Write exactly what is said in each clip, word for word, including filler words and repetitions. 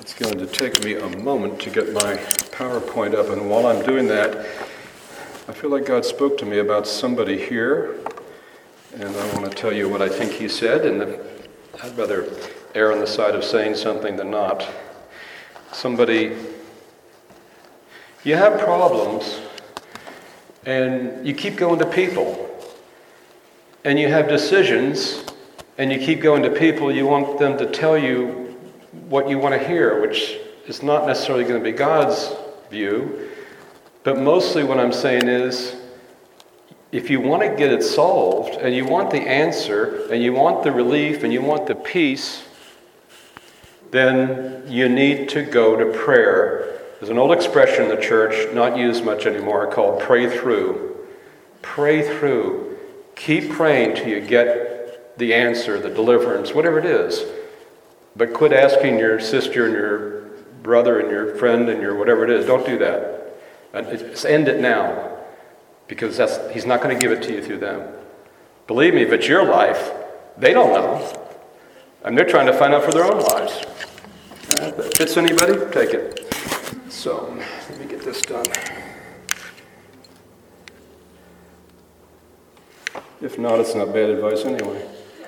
It's going to take me a moment to get my PowerPoint up, and while I'm doing that, I feel like God spoke to me about somebody here, and I want to tell you what I think he said, and I'd rather err on the side of saying something than not. Somebody, you have problems, and you keep going to people, and you have decisions, and you keep going to people, you want them to tell you what you want to hear, which is not necessarily going to be God's view, but mostly what I'm saying is, if you want to get it solved, and you want the answer, and you want the relief, and you want the peace, then you need to go to prayer. There's an old expression in the church, not used much anymore, called pray through. Pray through. Keep praying till you get the answer, the deliverance, whatever it is. But quit asking your sister and your brother and your friend and your whatever it is. Don't do that. Just end it now. Because that's, he's not going to give it to you through them. Believe me, if it's your life, they don't know. And they're trying to find out for their own lives. If that fits anybody, take it. So, let me get this done. If not, it's not bad advice anyway.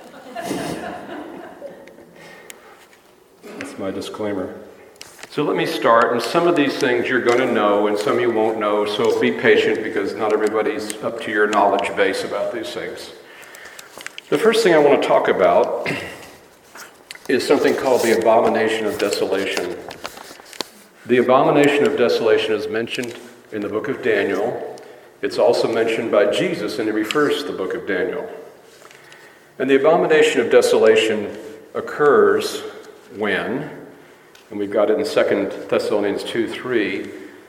That's my disclaimer. So let me start, and some of these things you're going to know, and some you won't know, so be patient because not everybody's up to your knowledge base about these things. The first thing I want to talk about is something called the abomination of desolation. The abomination of desolation is mentioned in the book of Daniel. It's also mentioned by Jesus, and he refers to the book of Daniel. And the abomination of desolation occurs when, and we've got it in Second Thessalonians two three,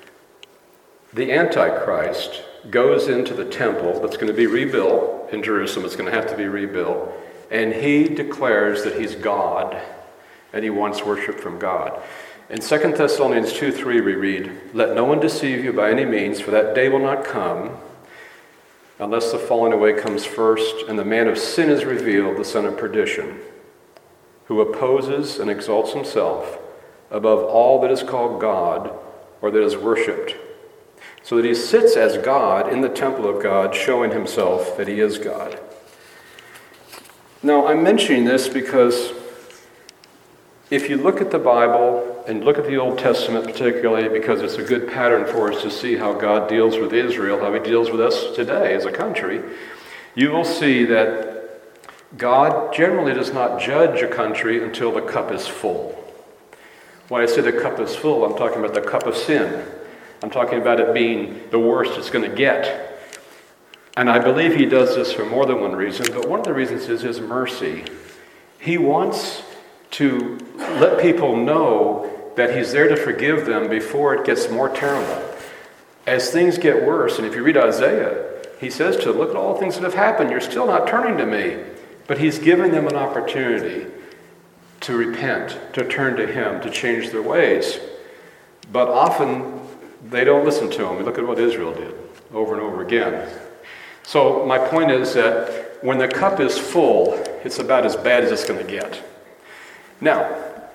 the Antichrist goes into the temple that's going to be rebuilt in Jerusalem. It's going to have to be rebuilt. And he declares that he's God, and he wants worship from God. In Second Thessalonians two three we read, "Let no one deceive you by any means, for that day will not come, unless the falling away comes first, and the man of sin is revealed, the son of perdition, who opposes and exalts himself above all that is called God or that is worshipped, so that he sits as God in the temple of God, showing himself that he is God." Now, I'm mentioning this because if you look at the Bible and look at the Old Testament particularly, because it's a good pattern for us to see how God deals with Israel, how he deals with us today as a country, you will see that God generally does not judge a country until the cup is full. When I say the cup is full, I'm talking about the cup of sin. I'm talking about it being the worst it's going to get. And I believe he does this for more than one reason, but one of the reasons is his mercy. He wants to let people know that he's there to forgive them before it gets more terrible. As things get worse, and if you read Isaiah, he says to them, look at all the things that have happened, you're still not turning to me. But he's giving them an opportunity to repent, to turn to him, to change their ways. But often they don't listen to him. Look at what Israel did over and over again. So my point is that when the cup is full, it's about as bad as it's going to get. Now,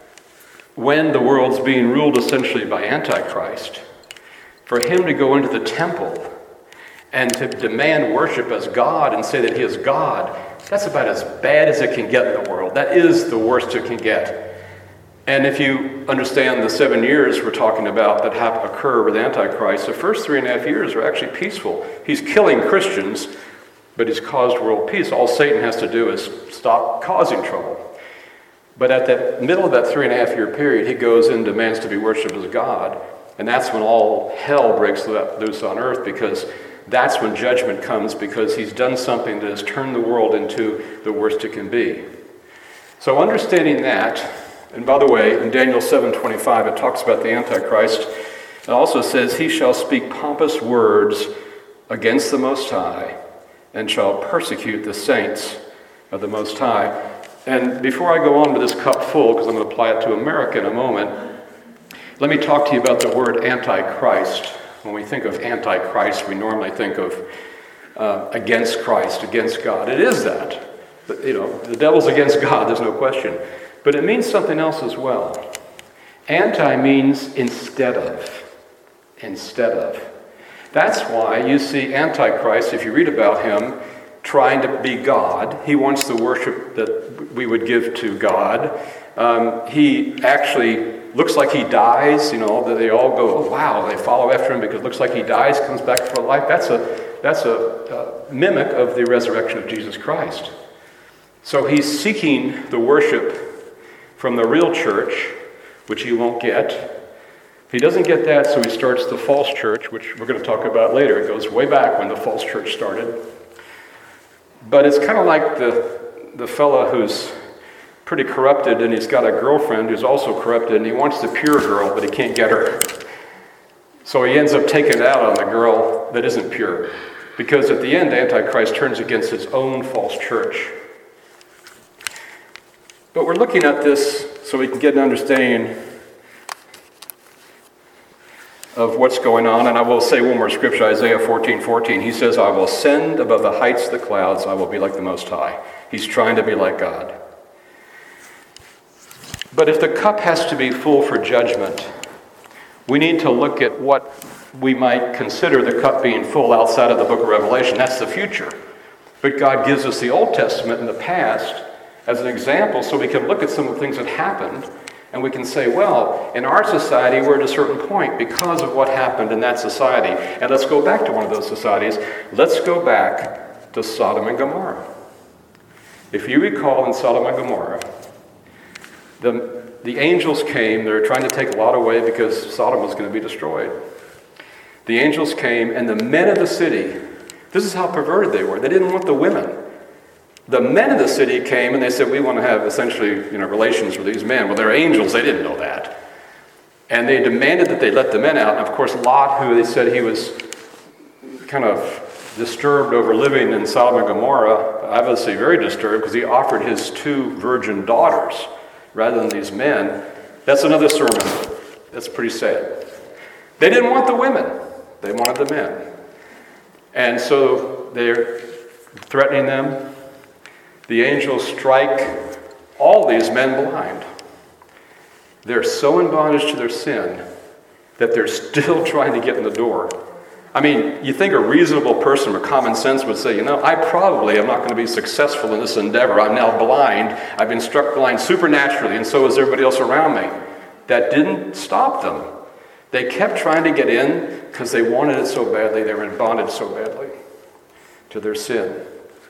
when the world's being ruled essentially by Antichrist, for him to go into the temple and to demand worship as God and say that he is God, that's about as bad as it can get in the world. That is the worst it can get. And if you understand the seven years we're talking about that have occur with Antichrist, the first three and a half years are actually peaceful. He's killing Christians, but he's caused world peace. All Satan has to do is stop causing trouble. But at the middle of that three and a half year period, he goes and demands to be worshipped as God. And that's when all hell breaks loose on earth, because that's when judgment comes, because he's done something that has turned the world into the worst it can be. So understanding that, and by the way, in Daniel seven twenty-five, it talks about the Antichrist. It also says, he shall speak pompous words against the Most High, and shall persecute the saints of the Most High. And before I go on with this cup full, because I'm going to apply it to America in a moment, let me talk to you about the word Antichrist. When we think of Antichrist, we normally think of uh, against Christ, against God. It is that. But, you know, the devil's against God, there's no question. But it means something else as well. Anti means instead of. Instead of. That's why you see Antichrist, if you read about him, trying to be God. He wants the worship that we would give to God. Um, he actually looks like he dies, you know, that they all go, oh, wow, they follow after him because it looks like he dies, comes back for life. That's a, that's a, a mimic of the resurrection of Jesus Christ. So he's seeking the worship from the real church, which he won't get. He doesn't get that, so he starts the false church, which we're going to talk about later. It goes way back when the false church started. But it's kind of like the, the fella who's pretty corrupted, and he's got a girlfriend who's also corrupted, and he wants the pure girl, but he can't get her. So he ends up taking it out on the girl that isn't pure. Because at the end, Antichrist turns against his own false church. But we're looking at this so we can get an understanding of what's going on. And I will say one more scripture, Isaiah fourteen fourteen. He says, I will send above the heights of the clouds, I will be like the Most High. He's trying to be like God. But if the cup has to be full for judgment, we need to look at what we might consider the cup being full outside of the book of Revelation. That's the future. But God gives us the Old Testament in the past as an example so we can look at some of the things that happened. And we can say, well, in our society, we're at a certain point because of what happened in that society. And let's go back to one of those societies. Let's go back to Sodom and Gomorrah. If you recall in Sodom and Gomorrah, the, the angels came. They were trying to take Lot away because Sodom was going to be destroyed. The angels came, and the men of the city, this is how perverted they were. They didn't want the women. The men of the city came and they said, we want to have essentially, you know, relations with these men. Well, they're angels. They didn't know that. And they demanded that they let the men out. And of course, Lot, who they said he was kind of disturbed over living in Sodom and Gomorrah, obviously very disturbed because he offered his two virgin daughters rather than these men. That's another sermon. That's pretty sad. They didn't want the women. They wanted the men. And so they're threatening them. The angels strike all these men blind. They're so in bondage to their sin that they're still trying to get in the door. I mean, you think a reasonable person with common sense would say, you know, I probably am not going to be successful in this endeavor. I'm now blind. I've been struck blind supernaturally, and so is everybody else around me. That didn't stop them. They kept trying to get in because they wanted it so badly. They were in bondage so badly to their sin.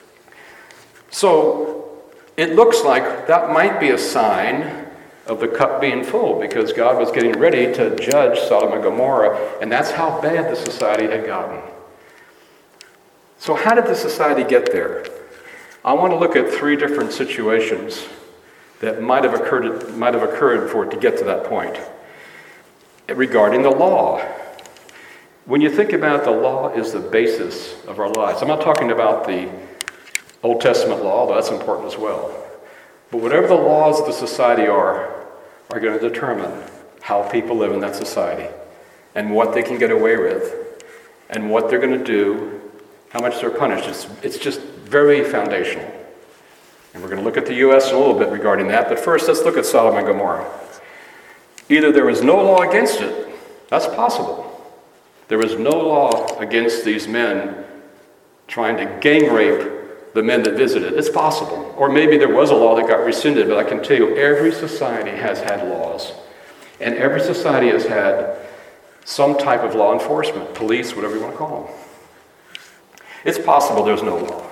So it looks like that might be a sign of the cup being full because God was getting ready to judge Sodom and Gomorrah, and that's how bad the society had gotten. So how did the society get there? I want to look at three different situations that might have occurred, might have occurred for it to get to that point. Regarding the law. When you think about it, the law is the basis of our lives. I'm not talking about the Old Testament law, though that's important as well. But whatever the laws of the society are, are going to determine how people live in that society and what they can get away with and what they're going to do, how much they're punished. It's, it's just very foundational. And we're going to look at the U S in a little bit regarding that. But first, let's look at Sodom and Gomorrah. Either there was no law against it. That's possible. There was no law against these men trying to gang rape the men that visited. It's possible. Or maybe there was a law that got rescinded, but I can tell you every society has had laws. And every society has had some type of law enforcement, police, whatever you want to call them. It's possible there's no law.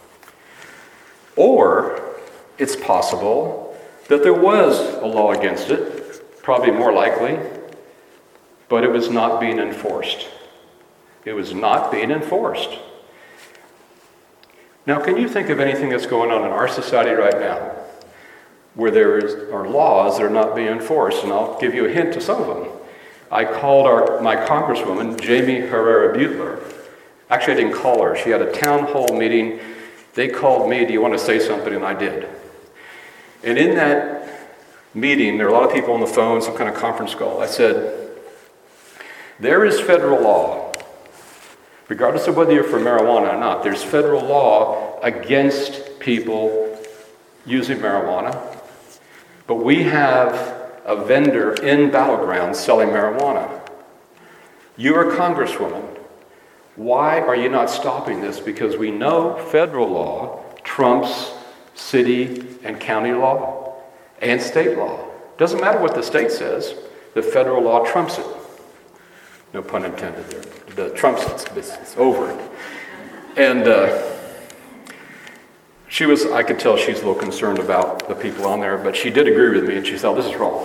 Or it's possible that there was a law against it, probably more likely, but it was not being enforced. It was not being enforced. Now, can you think of anything that's going on in our society right now where there is, are laws that are not being enforced? And I'll give you a hint to some of them. I called our, my congresswoman, Jamie Herrera Butler. Actually, I didn't call her. She had a town hall meeting. They called me, do you want to say something? And I did. And in that meeting, there were a lot of people on the phone, some kind of conference call. I said, there is federal law, regardless of whether you're for marijuana or not, there's federal law against people using marijuana. But we have a vendor in Battlegrounds selling marijuana. You're a congresswoman. Why are you not stopping this? Because we know federal law trumps city and county law and state law. Doesn't matter what the state says, the federal law trumps it. No pun intended there. It trumps it. It's, it's over it. And uh, she was, I could tell she's a little concerned about the people on there, but she did agree with me, and she said, this is wrong.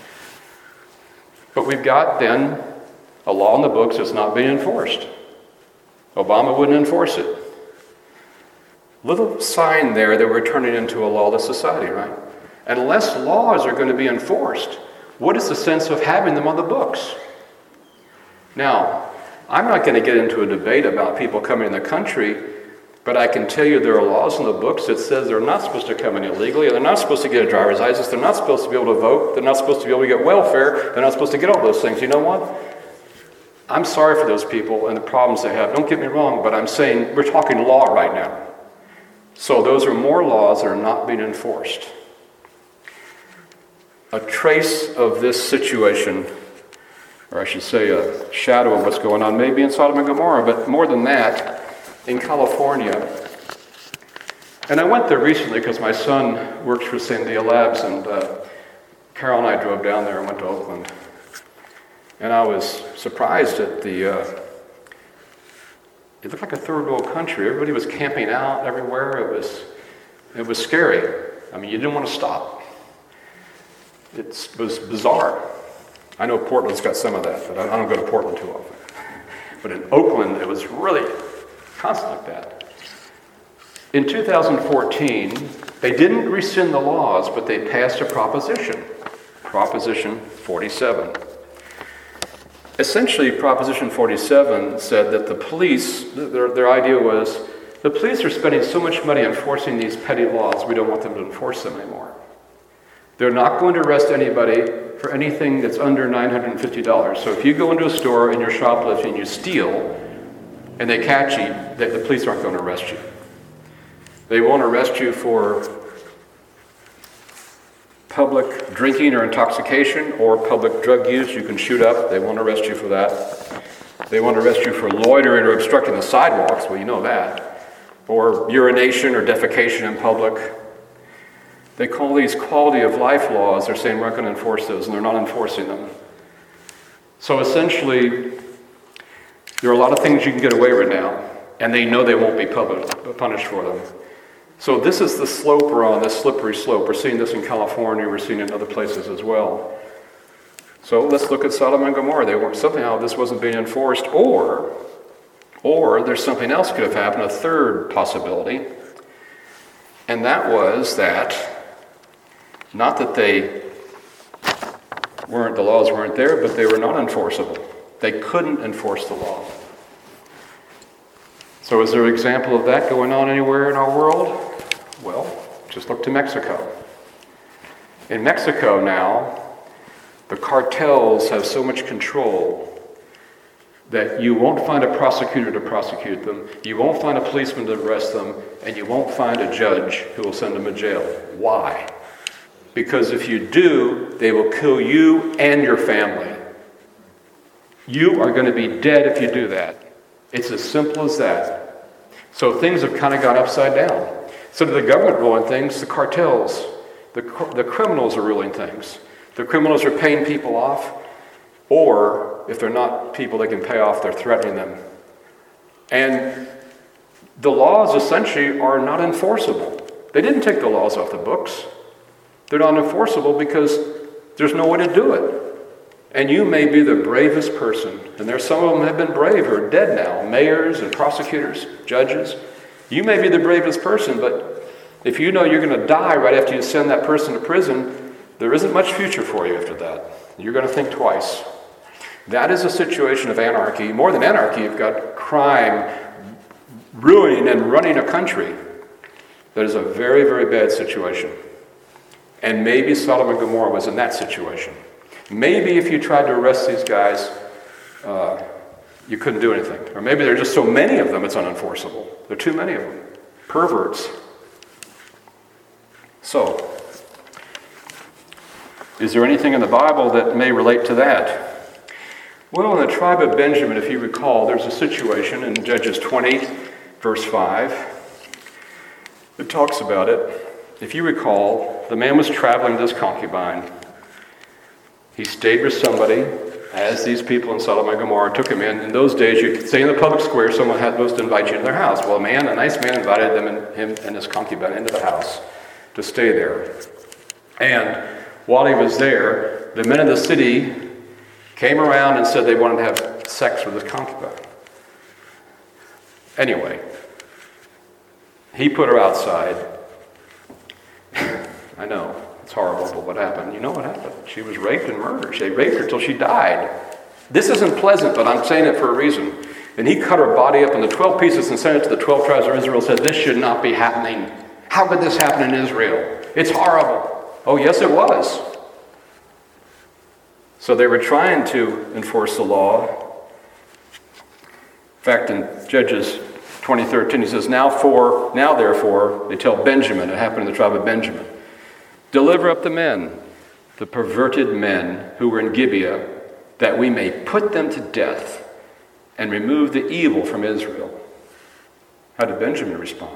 But we've got then a law in the books that's not being enforced. Obama wouldn't enforce it. Little sign there that we're turning into a lawless society, right? And unless laws are going to be enforced, what is the sense of having them on the books? Now, I'm not going to get into a debate about people coming in the country, but I can tell you there are laws in the books that says they're not supposed to come in illegally, they're not supposed to get a driver's license, they're not supposed to be able to vote, they're not supposed to be able to get welfare, they're not supposed to get all those things. You know what? I'm sorry for those people and the problems they have. Don't get me wrong, but I'm saying we're talking law right now. So those are more laws that are not being enforced. A trace of this situation, or I should say a shadow of what's going on, maybe in Sodom and Gomorrah, but more than that, in California. And I went there recently because my son works for Sandia Labs, and uh, Carol and I drove down there and went to Oakland. And I was surprised at the, uh, it looked like a third world country. Everybody was camping out everywhere. It was, it was scary. I mean, you didn't want to stop. It was bizarre. I know Portland's got some of that, but I don't go to Portland too often. But in Oakland, it was really constant like that. In two thousand fourteen, they didn't rescind the laws, but they passed a proposition, Proposition forty-seven. Essentially, Proposition forty-seven said that the police, their, their idea was, the police are spending so much money enforcing these petty laws, we don't want them to enforce them anymore. They're not going to arrest anybody for anything that's under nine hundred fifty dollars. So if you go into a store and you're shoplifting and you steal, and they catch you, the, the police aren't going to arrest you. They won't arrest you for public drinking or intoxication or public drug use. You can shoot up. They won't arrest you for that. They won't arrest you for loitering or obstructing the sidewalks. Well, you know that. Or urination or defecation in public. They call these quality of life laws. They're saying we're not going to enforce those, and they're not enforcing them. So essentially, there are a lot of things you can get away with now, and they know they won't be public, punished for them. So this is the slope we're on, this slippery slope. We're seeing this in California, we're seeing it in other places as well. So let's look at Sodom and Gomorrah. They weren't, somehow this wasn't being enforced, or, or there's something else could have happened, a third possibility, and that was that, not that they weren't, the laws weren't there, but they were not enforceable. They couldn't enforce the law. So is there an example of that going on anywhere in our world? Well, just look to Mexico. In Mexico now, the cartels have so much control that you won't find a prosecutor to prosecute them, you won't find a policeman to arrest them, and you won't find a judge who will send them to jail. Why? Because if you do, they will kill you and your family. You are going to be dead if you do that. It's as simple as that. So things have kind of gone upside down. So the government ruling things, the cartels, the, the criminals are ruling things. The criminals are paying people off, or if they're not people they can pay off, they're threatening them. And the laws essentially are not enforceable. They didn't take the laws off the books. They're not enforceable because there's no way to do it. And you may be the bravest person, and there's some of them have been brave who are dead now, mayors and prosecutors, judges. You may be the bravest person, but if you know you're going to die right after you send that person to prison, there isn't much future for you after that. You're going to think twice. That is a situation of anarchy. More than anarchy, you've got crime ruining and running a country. That is a very, very bad situation. And maybe Sodom and Gomorrah was in that situation. Maybe if you tried to arrest these guys, uh, you couldn't do anything. Or maybe there are just so many of them, it's unenforceable. There are too many of them. Perverts. So, Is there anything in the Bible that may relate to that? Well, in the tribe of Benjamin, if you recall, there's a situation in Judges twenty, verse five. It talks about it. If you recall, the man was traveling with his concubine. He stayed with somebody, as these people in Sodom and Gomorrah took him in. In those days, you could stay in the public square, someone had supposed to invite you into their house. Well, a man, a nice man, invited them and him and his concubine into the house to stay there. And while he was there, the men of the city came around and said they wanted to have sex with his concubine. Anyway, he put her outside. I know, it's horrible, but what happened? You know what happened? She was raped and murdered. They raped her till she died. This isn't pleasant, but I'm saying it for a reason. And he cut her body up into twelve pieces and sent it to the twelve tribes of Israel, said, this should not be happening. How could this happen in Israel? It's horrible. Oh, yes, it was. So they were trying to enforce the law. In fact, in Judges twenty thirteen, he says, Now for, now therefore, they tell Benjamin, it happened in the tribe of Benjamin, deliver up the men, the perverted men who were in Gibeah, that we may put them to death and remove the evil from Israel. How did Benjamin respond?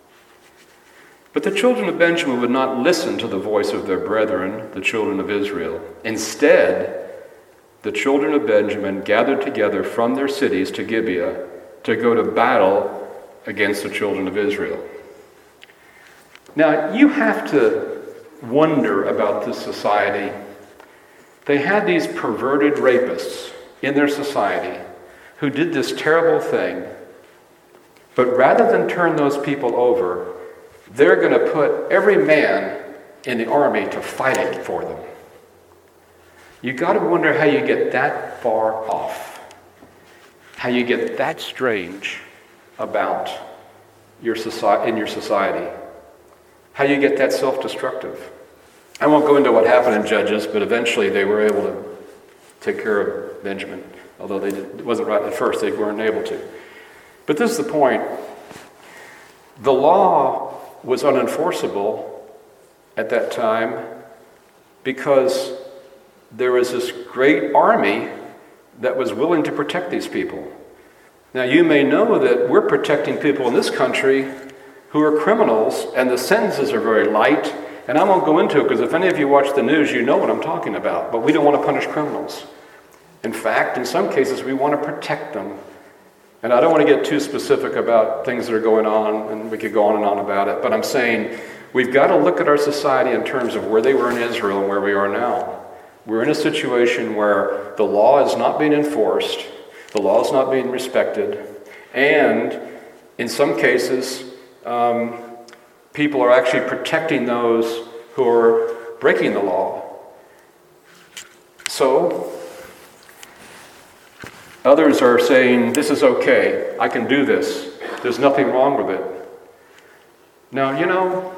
But the children of Benjamin would not listen to the voice of their brethren, the children of Israel. Instead, the children of Benjamin gathered together from their cities to Gibeah to go to battle against the children of Israel. Now, you have to wonder about this society. They had these perverted rapists in their society who did this terrible thing, but rather than turn those people over, they're going to put every man in the army to fight it for them. You got to wonder how you get that far off, how you get that strange about your society, in your society, how you get that self-destructive. I won't go into what happened in Judges, but eventually they were able to take care of Benjamin, although they did, it wasn't right at first, they weren't able to. But this is the point. The law was unenforceable at that time because there was this great army that was willing to protect these people. Now, you may know that we're protecting people in this country who are criminals, and the sentences are very light, and I won't go into it because if any of you watch the news, you know what I'm talking about, but we don't want to punish criminals. In fact, in some cases, we want to protect them. And I don't want to get too specific about things that are going on, and we could go on and on about it, but I'm saying we've got to look at our society in terms of where they were in Israel and where we are now. We're in a situation where the law is not being enforced, the law is not being respected, and in some cases, um, people are actually protecting those who are breaking the law. So, others are saying, this is okay, I can do this, there's nothing wrong with it. Now, you know,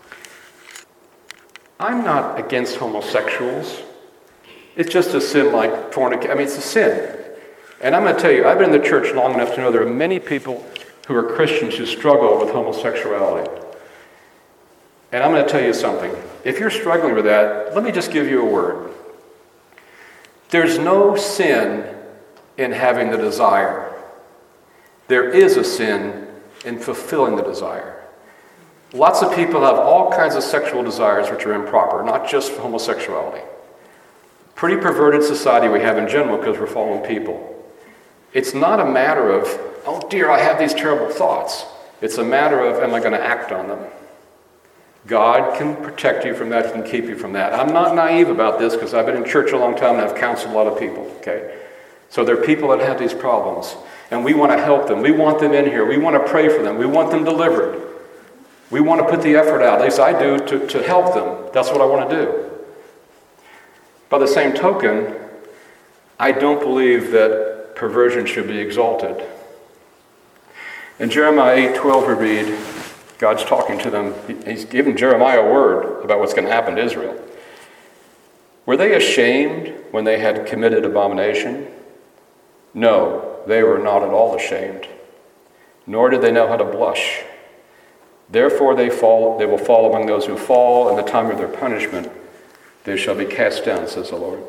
I'm not against homosexuals. It's just a sin like fornication. I mean, it's a sin. And I'm going to tell you, I've been in the church long enough to know there are many people who are Christians who struggle with homosexuality. And I'm going to tell you something. If you're struggling with that, let me just give you a word. There's no sin in having the desire. There is a sin in fulfilling the desire. Lots of people have all kinds of sexual desires which are improper, not just homosexuality. Pretty perverted society we have in general because we're fallen people. It's not a matter of, oh dear, I have these terrible thoughts. It's a matter of, am I going to act on them? God can protect you from that, He can keep you from that. I'm not naive about this because I've been in church a long time and I've counseled a lot of people, okay? So there are people that have these problems, and we want to help them. We want them in here. We want to pray for them. We want them delivered. We want to put the effort out, at least I do, to, to help them. That's what I want to do. By the same token, I don't believe that perversion should be exalted. In Jeremiah eight twelve we read, God's talking to them. He's given Jeremiah a word about what's going to happen to Israel. Were they ashamed when they had committed abomination? No, they were not at all ashamed, nor did they know how to blush. Therefore they fall, they will fall among those who fall, and the time of their punishment they shall be cast down, says the Lord.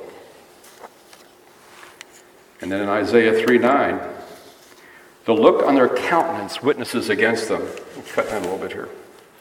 And then in Isaiah three nine, the look on their countenance witnesses against them. I'll cut down a little bit here.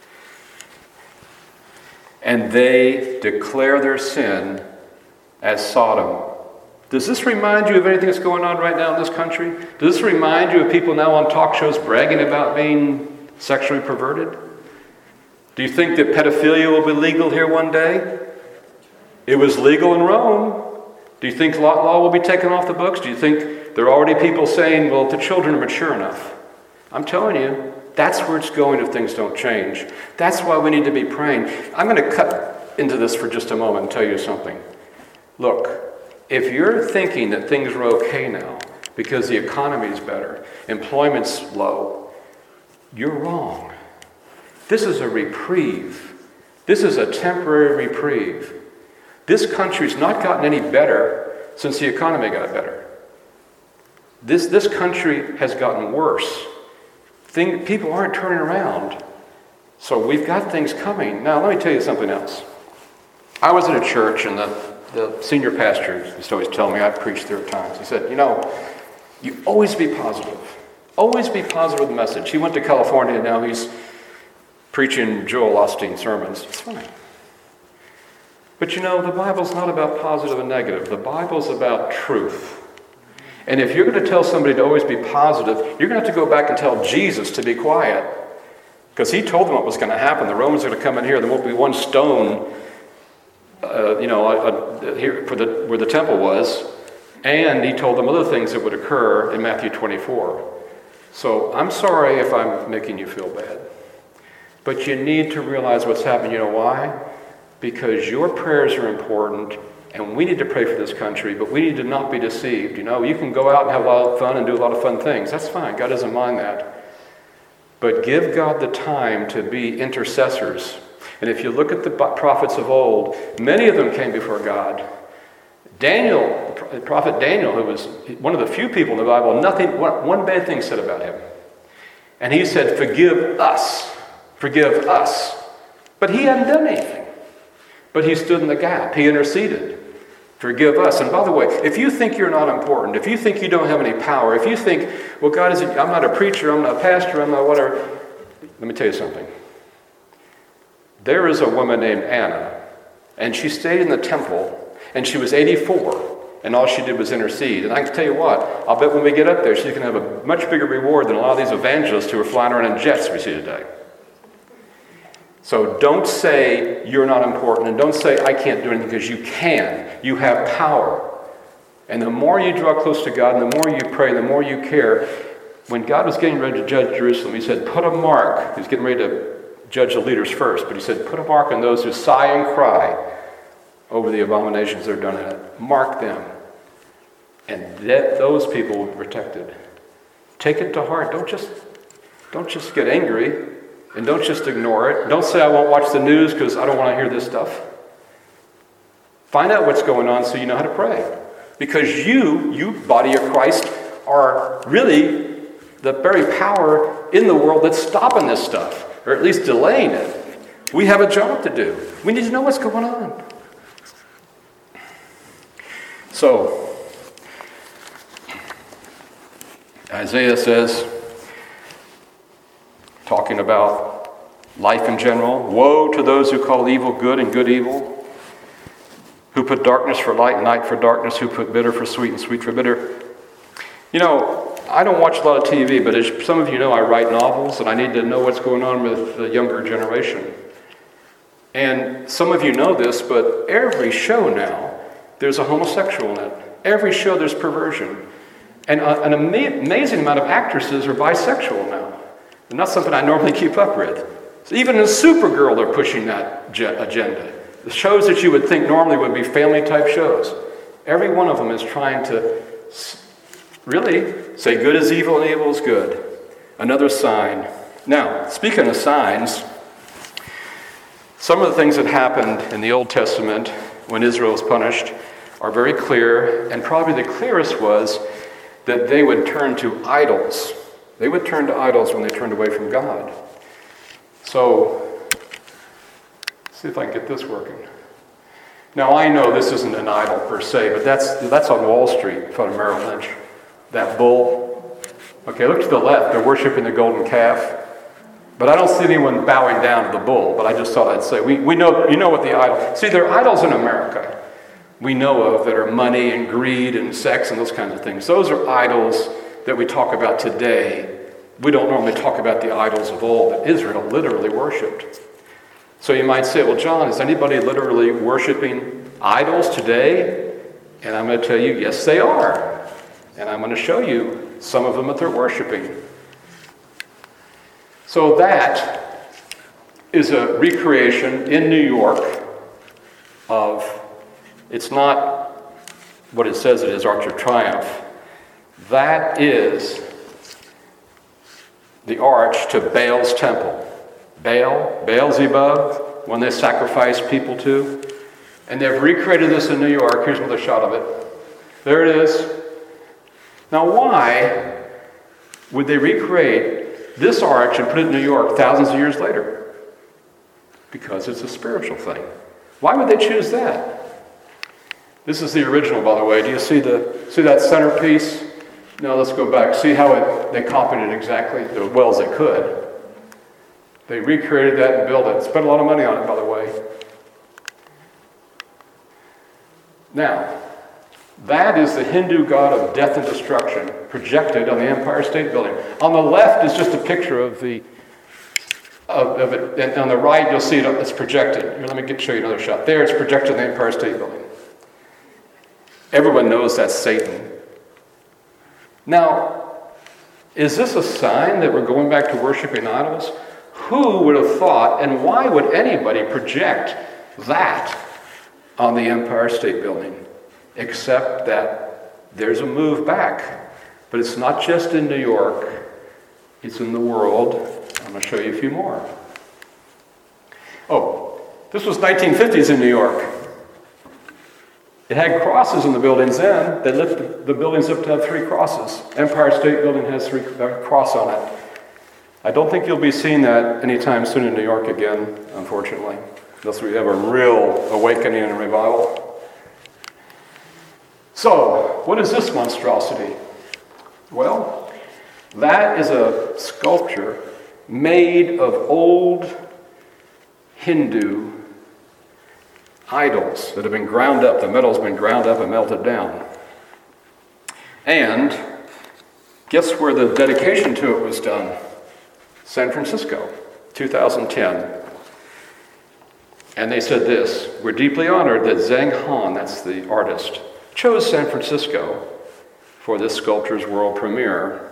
And they declare their sin as Sodom. Does this remind you of anything that's going on right now in this country? Does this remind you of people now on talk shows bragging about being sexually perverted? Do you think that pedophilia will be legal here one day? It was legal in Rome. Do you think law, law will be taken off the books? Do you think there are already people saying, well, the children are mature enough? I'm telling you, that's where it's going if things don't change. That's why we need to be praying. I'm going to cut into this for just a moment and tell you something. Look, if you're thinking that things are okay now because the economy is better, employment's low, you're wrong. This is a reprieve. This is a temporary reprieve. This country's not gotten any better since the economy got better. This, this country has gotten worse. Thing, people aren't turning around. So we've got things coming. Now, let me tell you something else. I was in a church, and the, the senior pastor used to always tell me, I've preached there at times. He said, you know, you always be positive. Always be positive with the message. He went to California, and now he's preaching Joel Osteen sermons. It's fine. But you know, the Bible's not about positive and negative. The Bible's about truth. And if you're going to tell somebody to always be positive, you're going to have to go back and tell Jesus to be quiet. Because he told them what was going to happen. The Romans are going to come in here. There won't be one stone, uh, you know, uh, here for the where the temple was. And he told them other things that would occur in Matthew twenty-four. So I'm sorry if I'm making you feel bad. But you need to realize what's happening. You know why? Because your prayers are important, and we need to pray for this country, but we need to not be deceived. You know, you can go out and have a lot of fun and do a lot of fun things. That's fine. God doesn't mind that. But give God the time to be intercessors. And if you look at the prophets of old, many of them came before God. Daniel, the prophet Daniel, who was one of the few people in the Bible, nothing, one bad thing said about him. And he said, forgive us. Forgive us. But he hadn't done anything. But he stood in the gap. He interceded. Forgive us. And by the way, if you think you're not important, if you think you don't have any power, if you think, well, God isn't, I'm not a preacher, I'm not a pastor, I'm not whatever, let me tell you something. There is a woman named Anna, and she stayed in the temple, and she was eighty-four, and all she did was intercede. And I can tell you what, I'll bet when we get up there, she's going to have a much bigger reward than a lot of these evangelists who are flying around in jets we see today. So don't say you're not important, and don't say I can't do anything, because you can. You have power. And the more you draw close to God, and the more you pray, the more you care. When God was getting ready to judge Jerusalem, he said, put a mark. He was getting ready to judge the leaders first, but he said, put a mark on those who sigh and cry over the abominations that are done in it. Mark them. And that those people will be protected. Take it to heart. Don't just, don't just get angry. And don't just ignore it. Don't say, I won't watch the news because I don't want to hear this stuff. Find out what's going on so you know how to pray. Because you, you, body of Christ, are really the very power in the world that's stopping this stuff, or at least delaying it. We have a job to do. We need to know what's going on. So, Isaiah says, talking about life in general, woe to those who call evil good and good evil, who put darkness for light and light for darkness, who put bitter for sweet and sweet for bitter. You know, I don't watch a lot of T V, but as some of you know, I write novels, and I need to know what's going on with the younger generation. And some of you know this, but every show now, there's a homosexual in it. Every show, there's perversion. And an ama- amazing amount of actresses are bisexual now. And that's something I normally keep up with. So even in Supergirl, they're pushing that ge- agenda. The shows that you would think normally would be family-type shows, every one of them is trying to really say good is evil and evil is good. Another sign. Now, speaking of signs, some of the things that happened in the Old Testament when Israel was punished are very clear, and probably the clearest was that they would turn to idols. They would turn to idols when they turned away from God. So, let's see if I can get this working. Now, I know this isn't an idol per se, but that's that's on Wall Street in front of Merrill Lynch. That bull. Okay, look to the left. They're worshiping the golden calf. But I don't see anyone bowing down to the bull, but I just thought I'd say, we, we know, you know what the idol... See, there are idols in America we know of that are money and greed and sex and those kinds of things. Those are idols that we talk about today. We don't normally talk about the idols of old that Israel literally worshipped. So you might say, well, John, is anybody literally worshiping idols today? And I'm going to tell you, yes, they are. And I'm going to show you some of them that they're worshiping. So that is a recreation in New York of, it's not what it says it is, Arch of Triumph. That is the arch to Baal's temple. Baal, Beelzebub, when they sacrifice people to. And they've recreated this in New York. Here's another shot of it. There it is. Now why would they recreate this arch and put it in New York thousands of years later? Because it's a spiritual thing. Why would they choose that? This is the original, by the way. Do you see the see that centerpiece? Now let's go back. See how it they copied it exactly as well as they could. They recreated that and built it. Spent a lot of money on it, by the way. Now, that is the Hindu god of death and destruction projected on the Empire State Building. On the left is just a picture of the of, of it, and on the right you'll see it, it's projected. Here, let me get, show you another shot. There, it's projected on the Empire State Building. Everyone knows that's Satan. Now, is this a sign that we're going back to worshiping idols? Who would have thought, and why would anybody project that on the Empire State Building? Except that there's a move back. But it's not just in New York, it's in the world. I'm going to show you a few more. Oh, this was nineteen fifties in New York. It had crosses in the buildings then. They lifted the buildings up to have three crosses. Empire State Building has three uh, cross on it. I don't think you'll be seeing that anytime soon in New York again, unfortunately, unless we have a real awakening and revival. So, what is this monstrosity? Well, that is a sculpture made of old Hindu idols that have been ground up. The metal's been ground up and melted down. And guess where the dedication to it was done? San Francisco, two thousand ten. And they said this: we're deeply honored that Zheng Han, that's the artist, chose San Francisco for this sculpture's world premiere.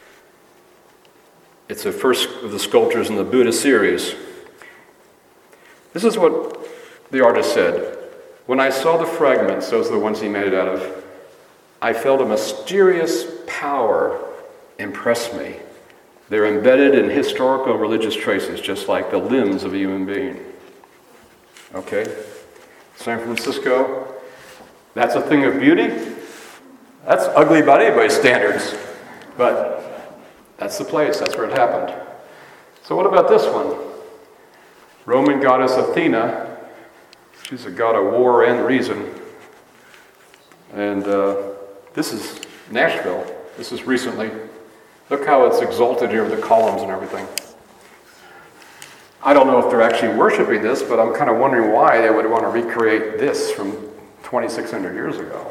It's the first of the sculptures in the Buddha series. This is what the artist said: when I saw the fragments, those are the ones he made it out of, I felt a mysterious power impress me. They're embedded in historical and religious traces, just like the limbs of a human being. Okay? San Francisco, that's a thing of beauty. That's ugly by anybody's standards. But that's the place, that's where it happened. So what about this one? Roman goddess Athena. She's a god of war and reason. And uh, this is Nashville. This is recently. Look how it's exalted here with the columns and everything. I don't know if they're actually worshiping this, but I'm kind of wondering why they would want to recreate this from twenty-six hundred years ago.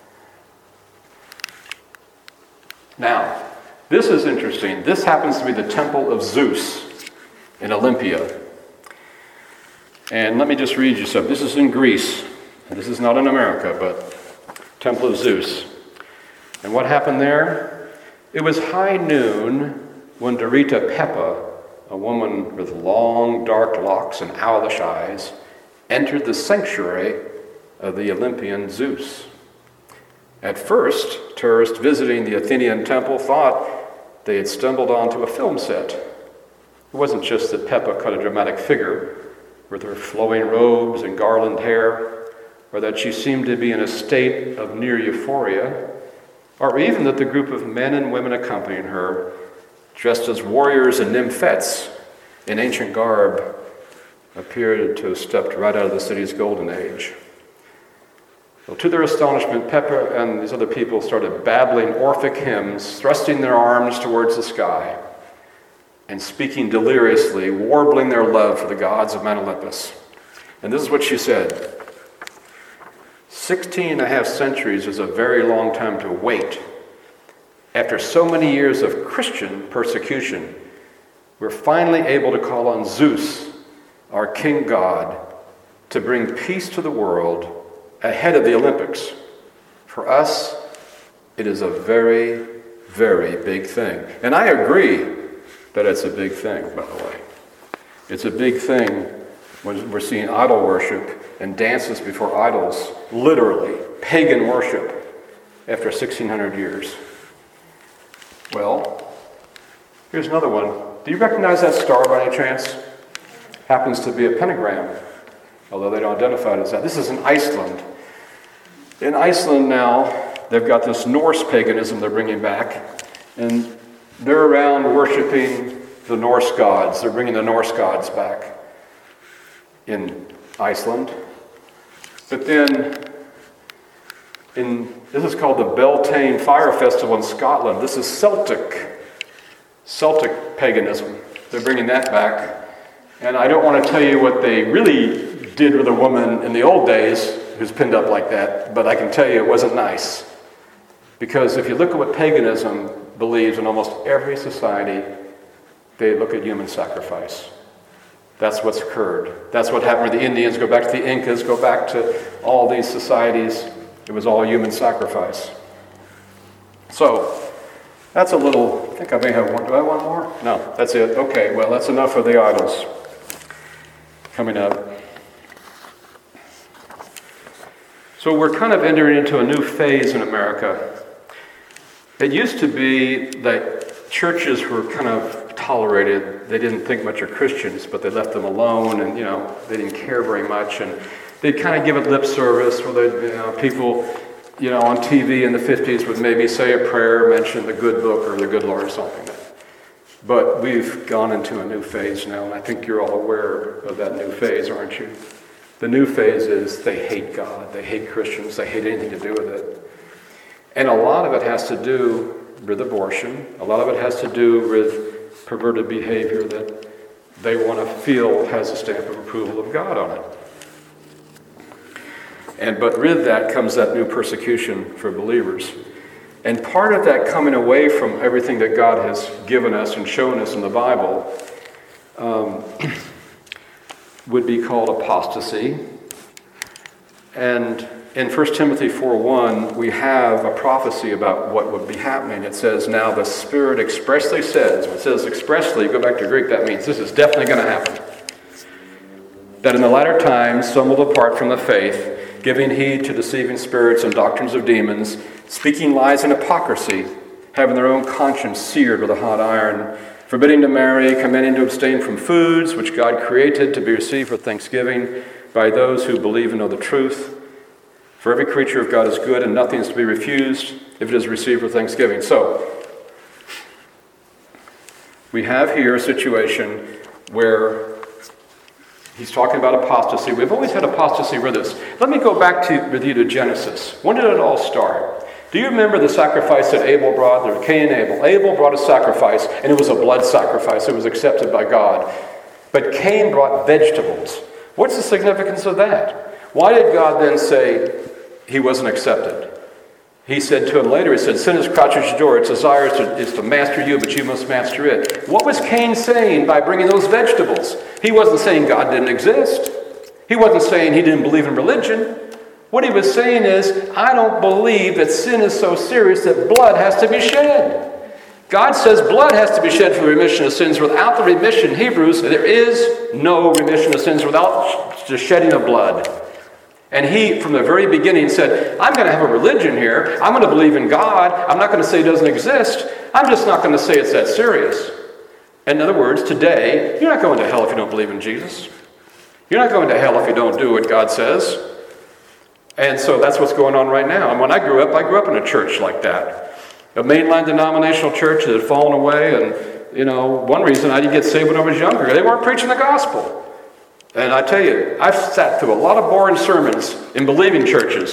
Now, this is interesting. This happens to be the Temple of Zeus in Olympia. And let me just read you something. This is in Greece. This is not in America, but Temple of Zeus. And what happened there? It was high noon when Dorita Peppa, a woman with long, dark locks and owlish eyes, entered the sanctuary of the Olympian Zeus. At first, tourists visiting the Athenian temple thought they had stumbled onto a film set. It wasn't just that Peppa cut a dramatic figure with her flowing robes and garland hair, or that she seemed to be in a state of near euphoria, or even that the group of men and women accompanying her, dressed as warriors and nymphets in ancient garb, appeared to have stepped right out of the city's golden age. Well, to their astonishment, Pepper and these other people started babbling Orphic hymns, thrusting their arms towards the sky, and speaking deliriously, warbling their love for the gods of Mount Olympus. And this is what she said: Sixteen and a half centuries is a very long time to wait. After so many years of Christian persecution, we're finally able to call on Zeus, our king god, to bring peace to the world ahead of the Olympics. For us, it is a very, very big thing. And I agree that it's a big thing, by the way. It's a big thing when we're seeing idol worship and dances before idols, literally, pagan worship, after sixteen hundred years. Well, here's another one. Do you recognize that star by any chance? Happens to be a pentagram, although they don't identify it as that. This is in Iceland. In Iceland now, they've got this Norse paganism they're bringing back, and they're around worshiping the Norse gods. They're bringing the Norse gods back in Iceland. But then, in this is called the Beltane Fire Festival in Scotland. This is Celtic, Celtic paganism. They're bringing that back. And I don't want to tell you what they really did with a woman in the old days who's pinned up like that, but I can tell you it wasn't nice. Because if you look at what paganism believes in almost every society, they look at human sacrifice. That's what's occurred. That's what happened with the Indians. Go back to the Incas, go back to all these societies. It was all human sacrifice. So, that's a little, I think I may have one. Do I have one more? No, that's it. Okay, well, that's enough of the idols. Coming up. So we're kind of entering into a new phase in America. It used to be that churches were kind of tolerated. They didn't think much of Christians, but they left them alone, and you know they didn't care very much, and they'd kind of give it lip service. Where they, you know, people, you know, on T V in the fifties would maybe say a prayer, mention the good book or the good Lord or something. But we've gone into a new phase now, and I think you're all aware of that new phase, aren't you? The new phase is they hate God, they hate Christians, they hate anything to do with it. And a lot of it has to do with abortion. A lot of it has to do with perverted behavior that they want to feel has a stamp of approval of God on it. And but with that comes that new persecution for believers. And part of that coming away from everything that God has given us and shown us in the Bible um, would be called apostasy. And in First Timothy four one, we have a prophecy about what would be happening. It says, now the Spirit expressly says, when it says expressly, go back to Greek, that means this is definitely going to happen. That in the latter times, some will depart from the faith, giving heed to deceiving spirits and doctrines of demons, speaking lies and hypocrisy, having their own conscience seared with a hot iron, forbidding to marry, commanding to abstain from foods which God created to be received for thanksgiving by those who believe and know the truth. For every creature of God is good, and nothing is to be refused if it is received for thanksgiving. So, we have here a situation where he's talking about apostasy. We've always had apostasy with us. Let me go back to, with you to Genesis. When did it all start? Do you remember the sacrifice that Abel brought? There was Cain and Abel. Abel brought a sacrifice, and it was a blood sacrifice. It was accepted by God. But Cain brought vegetables. What's the significance of that? Why did God then say he wasn't accepted? He said to him later, he said, sin is crouched at your door. Its desire is to, is to master you, but you must master it. What was Cain saying by bringing those vegetables? He wasn't saying God didn't exist. He wasn't saying he didn't believe in religion. What he was saying is, I don't believe that sin is so serious that blood has to be shed. God says blood has to be shed for the remission of sins. Without the remission, Hebrews, there is no remission of sins without the shedding of blood. And he, from the very beginning, said, I'm going to have a religion here. I'm going to believe in God. I'm not going to say it doesn't exist. I'm just not going to say it's that serious. In other words, today, you're not going to hell if you don't believe in Jesus. You're not going to hell if you don't do what God says. And so that's what's going on right now. And when I grew up, I grew up in a church like that. A mainline denominational church that had fallen away. And, you know, one reason I didn't get saved when I was younger, they weren't preaching the gospel. And I tell you, I've sat through a lot of boring sermons in believing churches.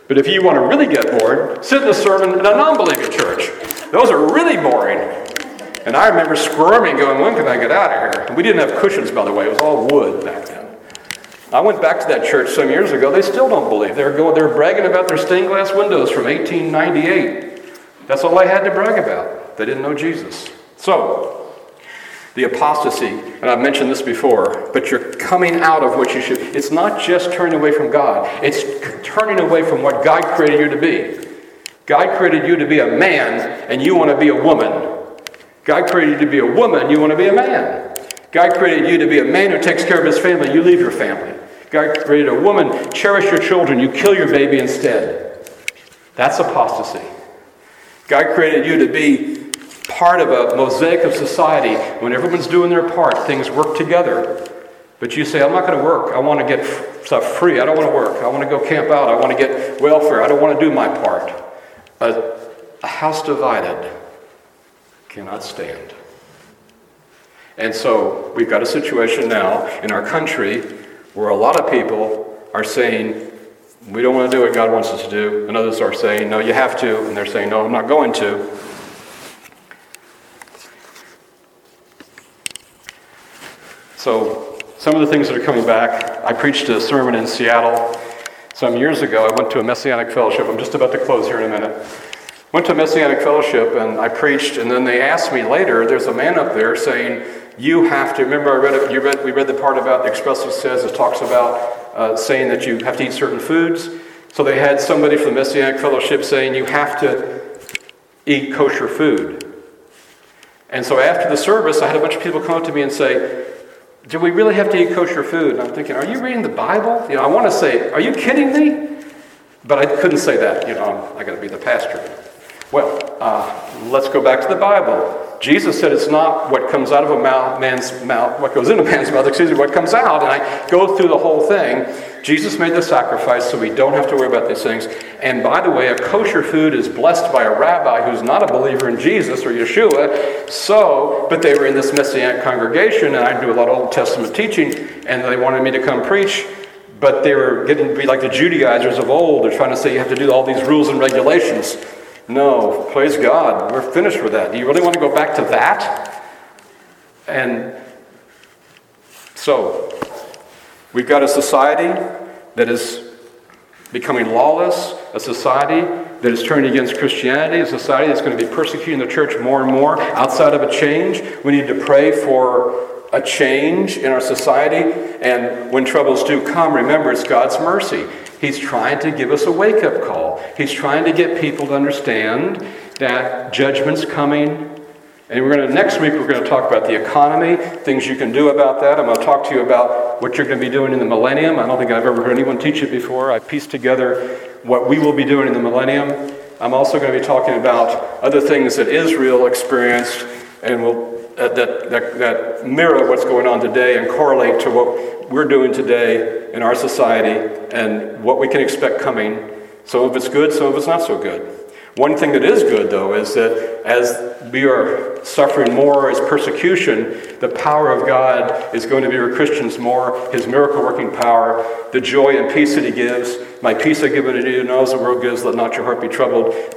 But if you want to really get bored, sit in a sermon in a non-believing church. Those are really boring. And I remember squirming, going, when can I get out of here? And we didn't have cushions, by the way. It was all wood back then. I went back to that church some years ago. They still don't believe. They were going. They were bragging about their stained glass windows from eighteen ninety-eight. That's all they had to brag about. They didn't know Jesus. So, the apostasy, and I've mentioned this before, but you're coming out of what you should. It's not just turning away from God. It's turning away from what God created you to be. God created you to be a man, and you want to be a woman. God created you to be a woman, you want to be a man. God created you to be a man who takes care of his family, you leave your family. God created a woman, cherish your children, you kill your baby instead. That's apostasy. God created you to be part of a mosaic of society. When everyone's doing their part, things work together. But you say, I'm not going to work. I want to get stuff free. I don't want to work. I want to go camp out. I want to get welfare. I don't want to do my part. A, a house divided cannot stand. And so we've got a situation now in our country where a lot of people are saying, we don't want to do what God wants us to do. And others are saying, no, you have to. And they're saying, no, I'm not going to. So some of the things that are coming back, I preached a sermon in Seattle some years ago. I went to a Messianic fellowship. I'm just about to close here in a minute. Went to a Messianic fellowship and I preached, and then they asked me later, there's a man up there saying, you have to, remember I read it, you read, we read the part about, it expressly says, it talks about uh, saying that you have to eat certain foods. So they had somebody from the Messianic fellowship saying, you have to eat kosher food. And so after the service, I had a bunch of people come up to me and say, do we really have to eat kosher food? And I'm thinking, are you reading the Bible? You know, I want to say, are you kidding me? But I couldn't say that. You know, I got to be the pastor. Well, uh, let's go back to the Bible. Jesus said it's not what comes out of a mouth, man's mouth, what goes in a man's mouth, excuse me, what comes out. And I go through the whole thing. Jesus made the sacrifice so we don't have to worry about these things. And by the way, a kosher food is blessed by a rabbi who's not a believer in Jesus or Yeshua. So, but they were in this Messianic congregation, and I do a lot of Old Testament teaching, and they wanted me to come preach. But they were getting to be like the Judaizers of old. They're trying to say you have to do all these rules and regulations. No, praise God, we're finished with that. Do you really want to go back to that? And so, we've got a society that is becoming lawless, a society that is turning against Christianity, a society that's going to be persecuting the church more and more outside of a change. We need to pray for a change in our society, and when troubles do come, remember it's God's mercy. He's trying to give us a wake-up call. He's trying to get people to understand that judgment's coming. And we're going to next week we're going to talk about the economy, things you can do about that. I'm going to talk to you about what you're going to be doing in the millennium. I don't think I've ever heard anyone teach it before. I pieced together what we will be doing in the millennium. I'm also going to be talking about other things that Israel experienced and will uh, that, that that mirror what's going on today and correlate to what we're doing today in our society and what we can expect coming. Some of it's good, some of it's not so good. One thing that is good, though, is that as we are suffering more as persecution, the power of God is going to be with Christians more, his miracle-working power, the joy and peace that he gives. My peace I give unto you, and as the world gives, let not your heart be troubled.